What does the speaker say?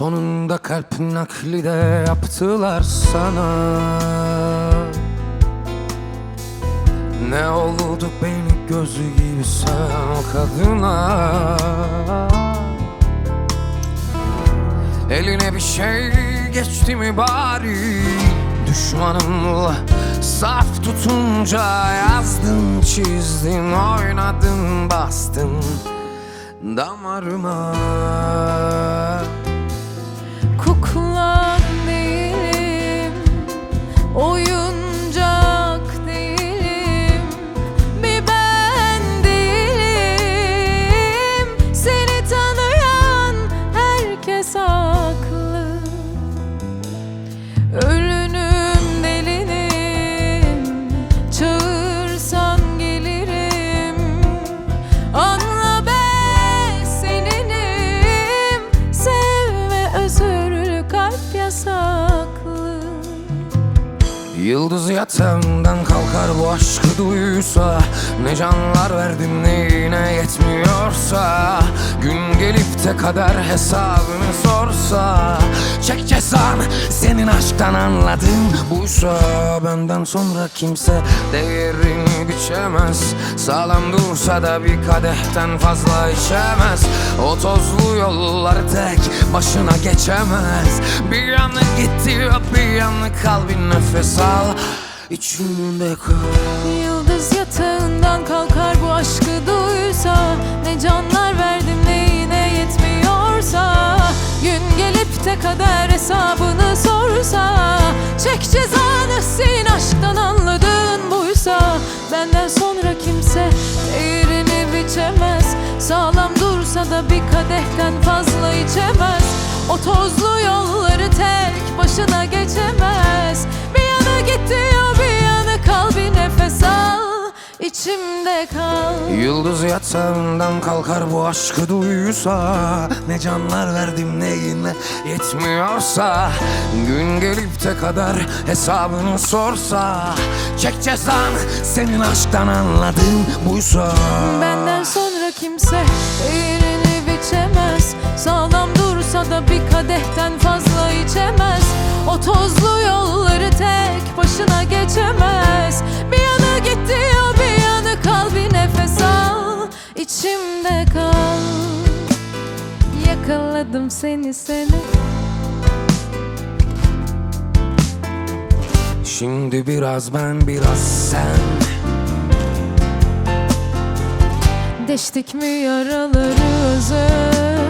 Sonunda kalp nakli de yaptılar sana. Ne oldu beni gözü gibi sen o kadına? Eline bir şey geçti mi bari? Düşmanımla saf tutunca yazdın, çizdin, oynadın, bastın damarıma. Kukla değilim, oyuncak değilim, bir ben değilim. Seni tanıyan herkes haklı. Ölünüm, delinim, çağırsan gelirim. Anla ben seninim, sev ve özür, kalp yasaklı. Yıldız yatağından kalkar bu aşkı duysa, ne canlar verdim neyine yetmiyorsa. Gün gelip de kader hesabını sorsa, çek cezanı senin aşktan anladığın buysa. Benden sonra kimse değerini biçemez, sağlam dursa da bir kadehten fazla içemez. O tozlu yolları tek başına geçemez. Bir yanı gitti bir yanı kal, bir nefes al, içimde kal. Yıldız yatağından kalkar bu aşkı duysa, ne canlar verdim neyine yetmiyorsa. Gün gelip de kader hesabını sorsa, çek cezanı senin aşktan anladığın buysa. Benden sonra kimse değerini biçemez, sağlam dursa da bir kadehten fazla içemez. O tozlu yolları tek başına geçemez. Bir yana git diyor, bir yana kal, bir nefes al, içimde kal. Yıldız yatağından kalkar bu aşkı duysa, ne canlar verdim neyine yetmiyorsa. Gün gelip de kader hesabını sorsa, çek cezanı senin aşktan anladığın buysa. Benden sonra kimse değerini biçemez, sağlam dursa da bir kadehten fazla içemez. O tozlu yolları tek başına geçemez. Bir yana git diyor, bir yana kal, bir nefes al, içimde kal. Yakaladım seni. Şimdi biraz ben biraz sen, Deştik mi yaraları özür?